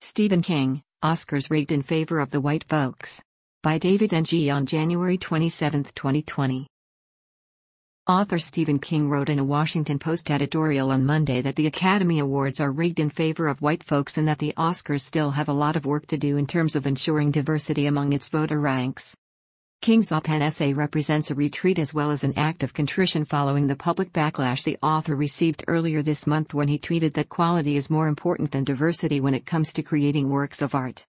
Stephen King, Oscars rigged in favor of the white folks. By David Ng on January 27, 2020. Author Stephen King wrote in a Washington Post editorial on Monday that the Academy Awards are rigged in favor of white folks and that the Oscars still have a lot of work to do in terms of ensuring diversity among its voter ranks. King's op-ed essay represents a retreat as well as an act of contrition following the public backlash the author received earlier this month when he tweeted that quality is more important than diversity when it comes to creating works of art.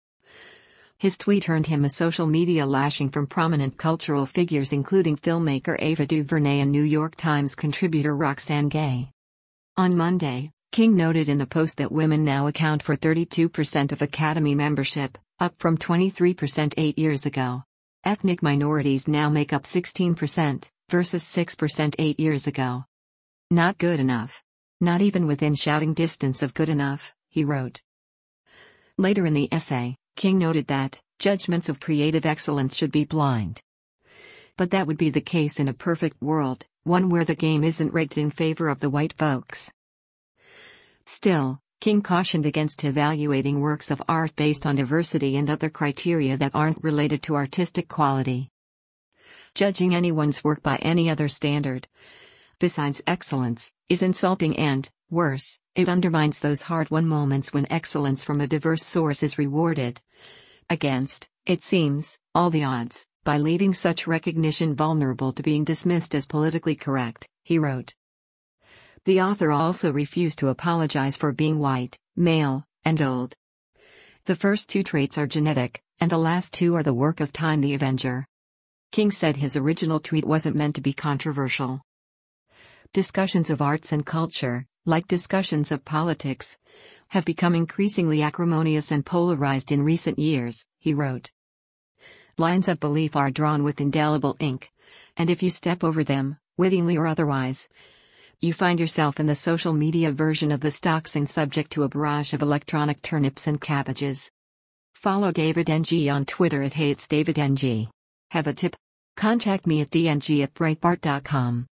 His tweet earned him a social media lashing from prominent cultural figures including filmmaker Ava DuVernay and New York Times contributor Roxane Gay. On Monday, King noted in the Post that women now account for 32% of Academy membership, up from 23% 8 years ago. Ethnic minorities now make up 16%, versus 6% 8 years ago. Not good enough. Not even within shouting distance of good enough, he wrote. Later in the essay, King noted that judgments of creative excellence should be blind. But that would be the case in a perfect world, one where the game isn't rigged in favor of the white folks. Still, King cautioned against evaluating works of art based on diversity and other criteria that aren't related to artistic quality. Judging anyone's work by any other standard, besides excellence, is insulting and, worse, it undermines those hard-won moments when excellence from a diverse source is rewarded. Against, it seems, all the odds, by leaving such recognition vulnerable to being dismissed as politically correct, he wrote. The author also refused to apologize for being white, male, and old. The first two traits are genetic, and the last two are the work of Time the Avenger. King said his original tweet wasn't meant to be controversial. Discussions of arts and culture, like discussions of politics, have become increasingly acrimonious and polarized in recent years, he wrote. Lines of belief are drawn with indelible ink, and if you step over them, wittingly or otherwise, you find yourself in the social media version of the stocks and subject to a barrage of electronic turnips and cabbages. Follow David Ng on Twitter @HatesDavidNG. Have a tip? Contact me at dng@breitbart.com.